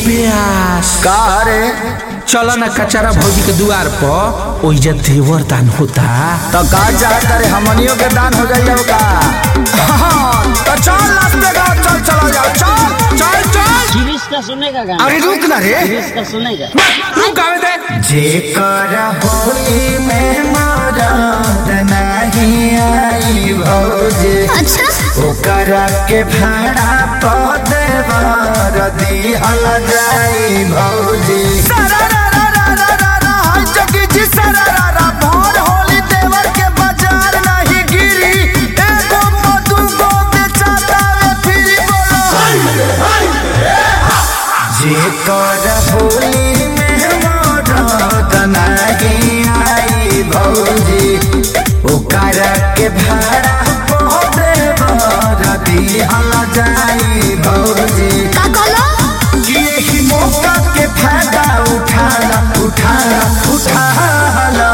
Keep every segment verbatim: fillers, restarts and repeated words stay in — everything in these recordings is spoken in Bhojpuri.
प्यास का रे चलो ना कचरा भौजी के द्वार पर ओइजा देवर दान होता तो का चाहता रे हमनियों के दान हो जाइए का तो चल रास्ते का चल चलो जाओ चल चल चल गिरीश का सुनेगा गाना। अरे रुक ना रे गिरीश का सुनेगा रुक आवे दे जेकर होली में मरद नहीं आई भौजी अच्छा ओकर के भाड़ा पद बर दिहल जाई भौजी जेकर होली में मरद नहीं आई भौजी ओकर के भाड़ा पद बर दिहल जाई भौजी का कहलो कि यही मौका के फायदा उठाना उठाना उठाना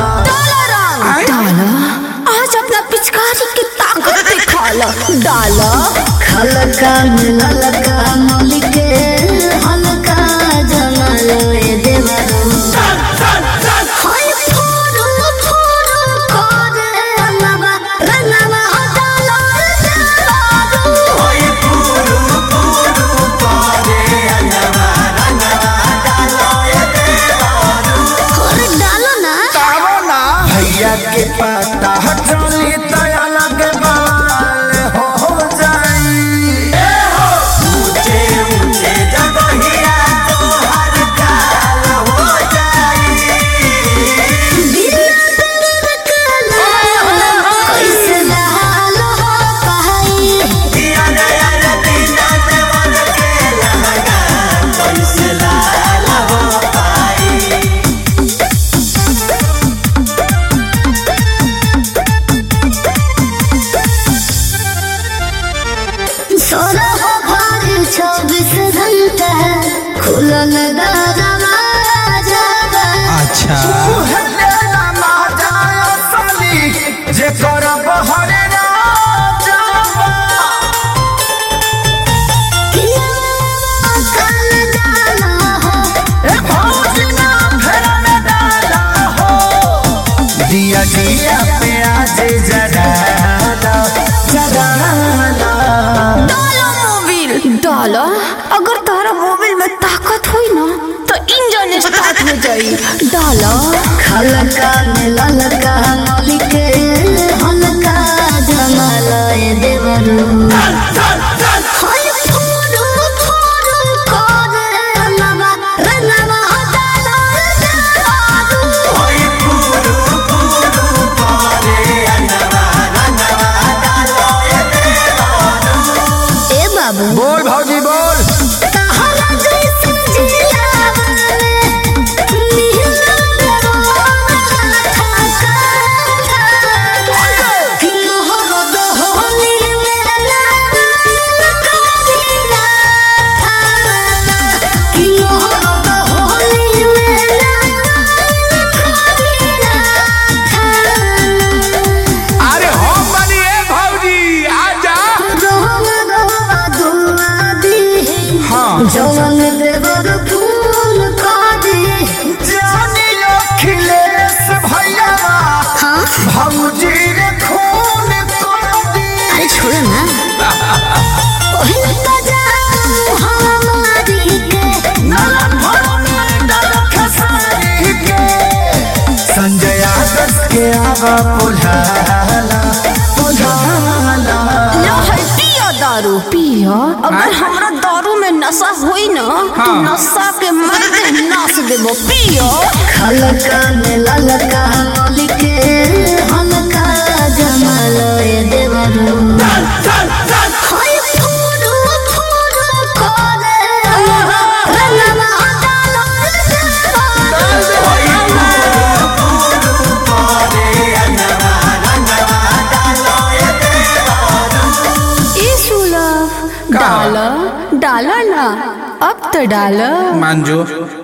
डाला आज अपना पिचकारी की ताकत दिखाला डाला खलका ललका मलिके हलका जमालो ए देवरो हाय फोरो फोरो करे रंगवा रंगवा डाला देवरो ओए पुरु पुरु करे रंगवा रंगवा डालो ए देवारू अरे डालो ना तावो ना भैया के पता चली तो अलग बाल हो जाई ए हो ऊंचे ऊंचे जगहिया तो हर काल हो जाई बिना तेरे कला कैसे डालो पाई यार यार बिना देवर के लगा कैसे लाल हो पाई सोलह भारी चौबीस घंटा खुलल दरवाजा अच्छा उहले ना महाजाय साली जे करब हरे राजा कल डाला हो ए भौजी ना फेर में डाला हो दिया दिया पे आज जराला जराला डालो मोबिल डालो अगर तारा मोबिल में ताकत हुई ना तो इंजन स्टार्ट हो जाई डालो खलका में ललका मलिके हलका जमाला ए देवरो हाय फोरो फोरो करे रंगवा रंगवा डालो देवरो ओए पुरु पुरु करे रंगवा रंगवा डालो ए देवारू ए बाबू बोल भौजी बोल तहरा जैसन जियावले नीला दरवाजा ठका कि मोहरो दोहनी में ना करीना कि मोहरो दोहनी में ना करीना अरे हम बनी ए भौजी आजा रोवा रोवा दुआ दी हाँ जवन देवर फूल कादी जानी अखिलेश भैया हाँ भौजी रे खून कोदी अरे छोड़ो ना पहिल का जाऊं हमारी के नला भरने डल खसारी के संजय आदर्श के आवा पुल्हाला पुल्हाला लो है पिया दारू पिया अगर हमरा दारू में नशा होई ना तो नशा के मर्दे नाच देबो पिया खलका में ललका मलिके हलका जमालो ए देवरो हाय फोरो फोरो करे रंगवा डालो डालो डालो ना अब तो डालो मान जो